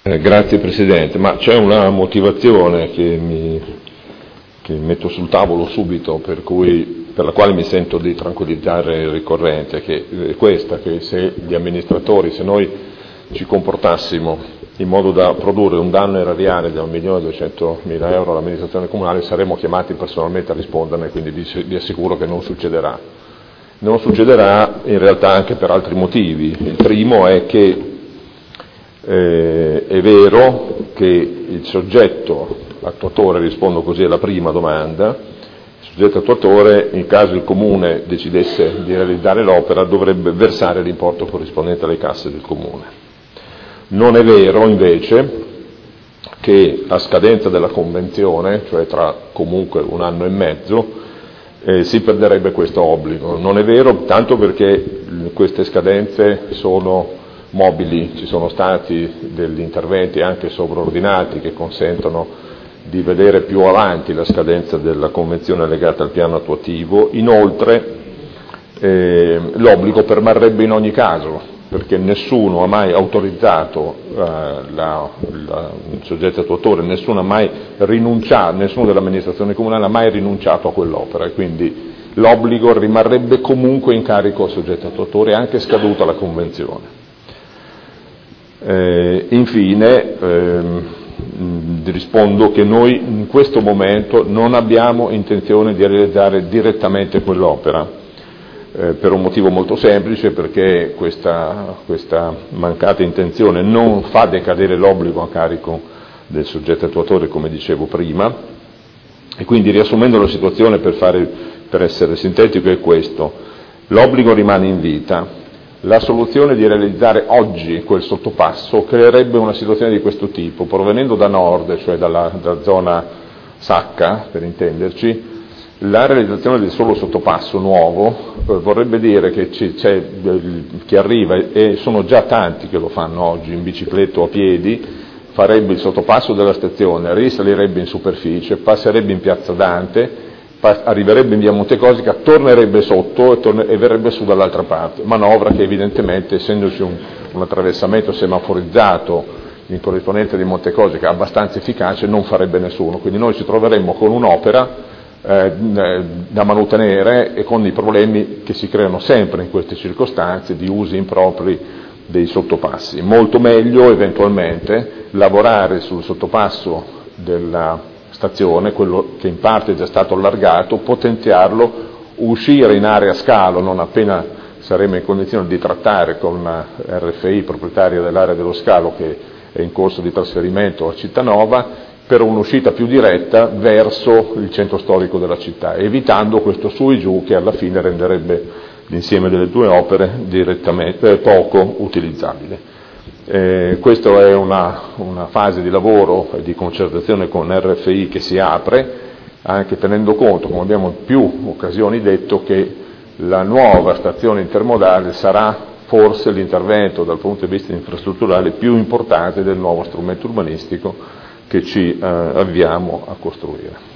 Grazie Presidente, ma c'è una motivazione che metto sul tavolo subito, per la quale mi sento di tranquillizzare il ricorrente, che è questa: che se gli amministratori, se noi ci comportassimo in modo da produrre un danno erariale di 1.200.000 euro all'amministrazione comunale, saremmo chiamati personalmente a risponderne, quindi vi assicuro che non succederà. Non succederà in realtà anche per altri motivi. Il primo è che è vero che il soggetto attuatore, rispondo così alla prima domanda, il soggetto attuatore, in caso il Comune decidesse di realizzare l'opera, dovrebbe versare l'importo corrispondente alle casse del Comune. Non è vero invece che a scadenza della convenzione, cioè tra comunque 1 anno e mezzo, si perderebbe questo obbligo. Non è vero, tanto perché queste scadenze sono mobili, ci sono stati degli interventi anche sovraordinati che consentono di vedere più avanti la scadenza della convenzione legata al piano attuativo. Inoltre l'obbligo permarrebbe in ogni caso, perché nessuno ha mai autorizzato il soggetto attuatore, nessuno dell'amministrazione comunale ha mai rinunciato a quell'opera, e quindi l'obbligo rimarrebbe comunque in carico al soggetto attuatore anche scaduta la convenzione. Infine rispondo che noi in questo momento non abbiamo intenzione di realizzare direttamente quell'opera, per un motivo molto semplice: perché questa mancata intenzione non fa decadere l'obbligo a carico del soggetto attuatore, come dicevo prima. E quindi, riassumendo la situazione, per essere sintetico, è questo: l'obbligo rimane in vita. La soluzione di realizzare oggi quel sottopasso creerebbe una situazione di questo tipo: provenendo da nord, cioè dalla zona Sacca, per intenderci, la realizzazione del solo sottopasso nuovo vorrebbe dire che c'è chi arriva, e sono già tanti che lo fanno oggi in bicicletta o a piedi, farebbe il sottopasso della stazione, risalirebbe in superficie, passerebbe in piazza Dante, arriverebbe in via Montecosica, tornerebbe sotto e verrebbe su dall'altra parte, manovra che evidentemente, essendoci un attraversamento semaforizzato in corrispondenza di Montecosica abbastanza efficace, non farebbe nessuno. Quindi noi ci troveremmo con un'opera da manutenere, e con i problemi che si creano sempre in queste circostanze di usi impropri dei sottopassi. Molto meglio eventualmente lavorare sul sottopasso della stazione, quello che in parte è già stato allargato, potenziarlo, uscire in area scalo non appena saremo in condizione di trattare con RFI, proprietaria dell'area dello scalo, che è in corso di trasferimento a Cittanova, per un'uscita più diretta verso il centro storico della città, evitando questo su e giù che alla fine renderebbe l'insieme delle due opere direttamente poco utilizzabile. Questa è una fase di lavoro e di concertazione con RFI che si apre, anche tenendo conto, come abbiamo in più occasioni detto, che la nuova stazione intermodale sarà forse l'intervento dal punto di vista infrastrutturale più importante del nuovo strumento urbanistico che ci avviamo a costruire.